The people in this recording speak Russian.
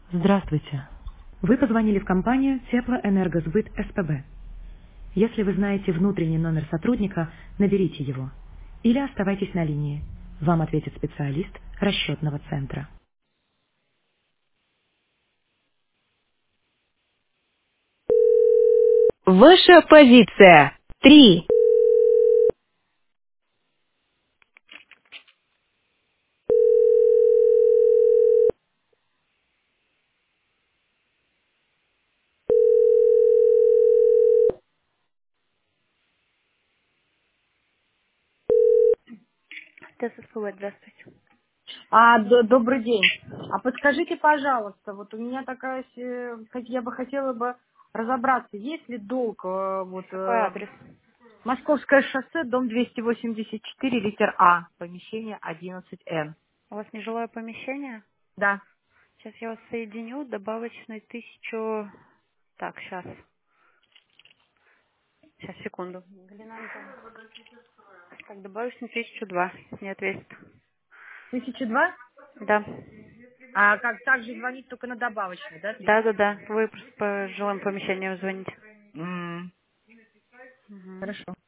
Здравствуйте. Вы позвонили в компанию Теплоэнергосбыт СПБ. Если вы знаете внутренний номер сотрудника, наберите его. Или оставайтесь на линии. Вам ответит специалист расчетного центра. Ваша позиция. 3. ТССВ, здравствуйте. Добрый день. А подскажите, пожалуйста, вот у меня такая, я бы хотела бы разобраться, есть ли долг, Какой адрес? Московское шоссе, дом 284, литер А, помещение 11Н. У вас нежилое помещение? Да. Сейчас я вас соединю, добавочный 1000... Так, сейчас. Сейчас, секунду. Галина Антоновна. Так, добавочный 1002, не ответит. 1002? Да. А как также звонить только на добавочный, да? Да. Вы просто по жилым помещениям звоните. М, Мгм. Хорошо.